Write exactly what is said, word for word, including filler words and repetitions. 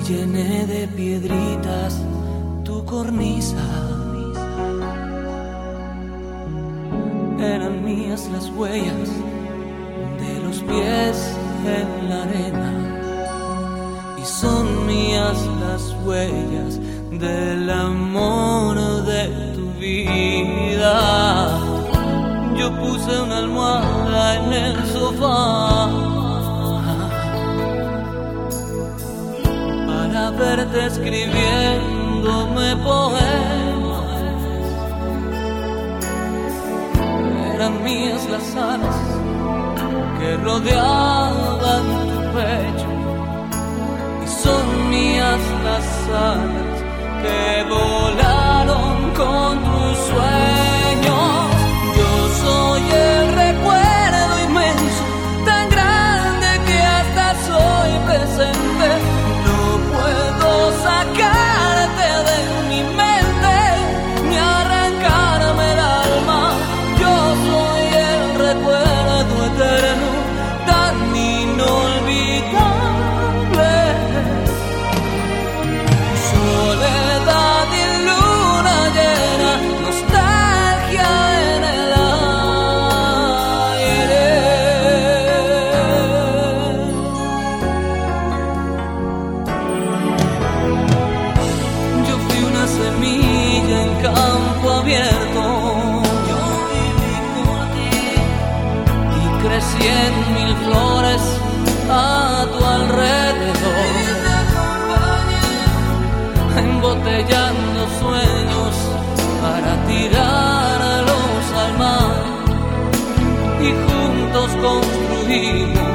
llené de piedritas tu cornisa. Eran mías las huellas de los pies en la arena, y son mías las huellas del amor de tu vida. Yo puse una almohada en el sofá para verte escribiéndome poemas. Eran mías las alas que rodeaban tu pecho, y son mías las alas que volaron con tus sueños. Yo soy el recuerdo inmenso, tan grande que hasta soy presente. No puedo sacarte de mi mente ni arrancarme el alma. Yo soy el recuerdo eterno, tan inolvidable. Soledad y luna llena, nostalgia en el aire. Yo fui una semilla en campo abierto, yo viví por ti y crecí en mil flores a tu alrededor, embotellando sueños para tirarlos al mar, y juntos construimos